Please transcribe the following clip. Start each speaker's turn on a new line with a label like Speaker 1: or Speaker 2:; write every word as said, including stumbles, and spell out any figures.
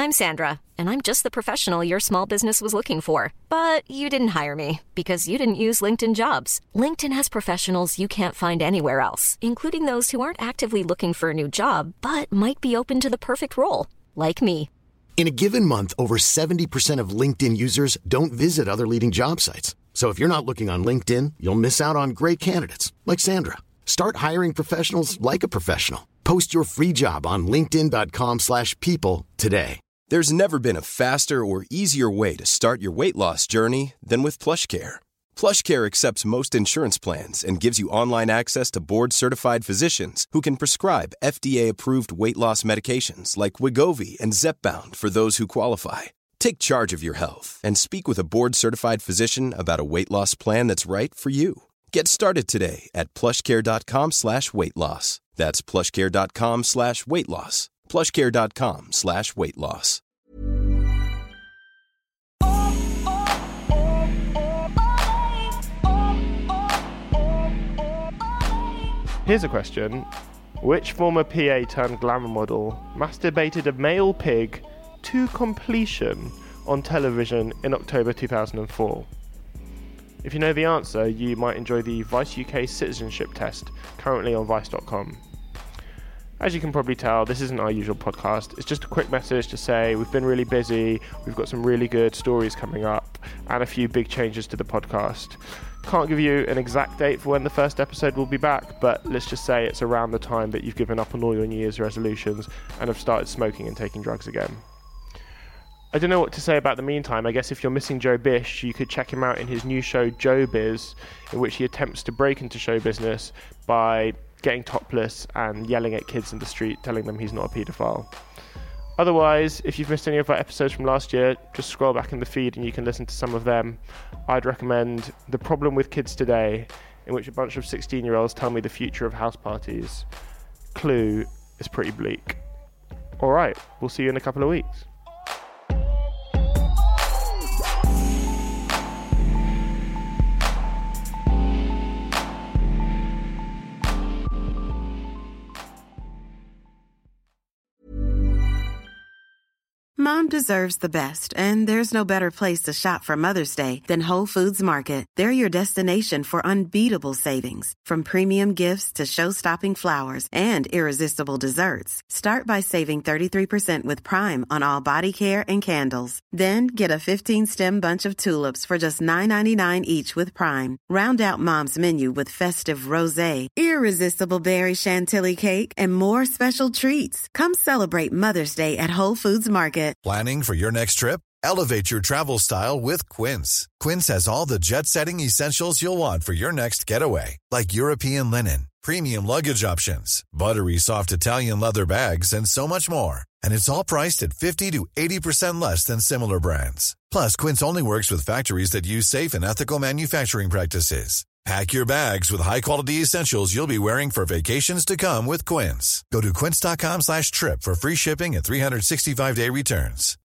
Speaker 1: I'm Sandra, and I'm just the professional your small business was looking for. But you didn't hire me because you didn't use LinkedIn Jobs. LinkedIn has professionals you can't find anywhere else, including those who aren't actively looking for a new job, but might be open to the perfect role, like me.
Speaker 2: In a given month, over seventy percent of LinkedIn users don't visit other leading job sites. So if you're not looking on LinkedIn, you'll miss out on great candidates like Sandra. Start hiring professionals like a professional. Post your free job on linkedin dot com slash people today.
Speaker 3: There's never been a faster or easier way to start your weight loss journey than with PlushCare. PlushCare accepts most insurance plans and gives you online access to board-certified physicians who can prescribe F D A-approved weight loss medications like Wegovy and Zepbound for those who qualify. Take charge of your health and speak with a board-certified physician about a weight loss plan that's right for you. Get started today at plushcare.com slash weight loss. That's plushcare.com slash weight loss. plushcare.com slash weight loss.
Speaker 4: Here's a question. Which former P A turned glamour model masturbated a male pig to completion on television in October two thousand four? If you know the answer, you might enjoy the Vice U K citizenship test, currently on vice dot com. As you can probably tell, this isn't our usual podcast. It's just a quick message to say we've been really busy, we've got some really good stories coming up, and a few big changes to the podcast. Can't give you an exact date for when the first episode will be back, but let's just say it's around the time that you've given up on all your New Year's resolutions and have started smoking and taking drugs again. I don't know what to say about the meantime. I guess if you're missing Joe Bish, you could check him out in his new show Joe Biz, in which he attempts to break into show business by getting topless and yelling at kids in the street, telling them he's not a paedophile. Otherwise, if you've missed any of our episodes from last year, just scroll back in the feed and you can listen to some of them. I'd recommend The Problem with Kids Today, in which a bunch of sixteen-year-olds tell me the future of house parties. Clue is pretty bleak. Alright, we'll see you in a couple of weeks.
Speaker 5: Mom deserves the best, and there's no better place to shop for Mother's Day than Whole Foods Market. They're your destination for unbeatable savings, from premium gifts to show-stopping flowers and irresistible desserts. Start by saving thirty-three percent with Prime on all body care and candles. Then get a fifteen-stem bunch of tulips for just nine ninety-nine each with Prime. Round out Mom's menu with festive rosé, irresistible berry chantilly cake, and more special treats. Come celebrate Mother's Day at Whole Foods Market.
Speaker 6: Planning for your next trip? Elevate your travel style with Quince. Quince has all the jet-setting essentials you'll want for your next getaway, like European linen, premium luggage options, buttery soft Italian leather bags, and so much more. And it's all priced at fifty to eighty percent less than similar brands. Plus, Quince only works with factories that use safe and ethical manufacturing practices. Pack your bags with high-quality essentials you'll be wearing for vacations to come with Quince. Go to quince.com slash trip for free shipping and three sixty-five day returns.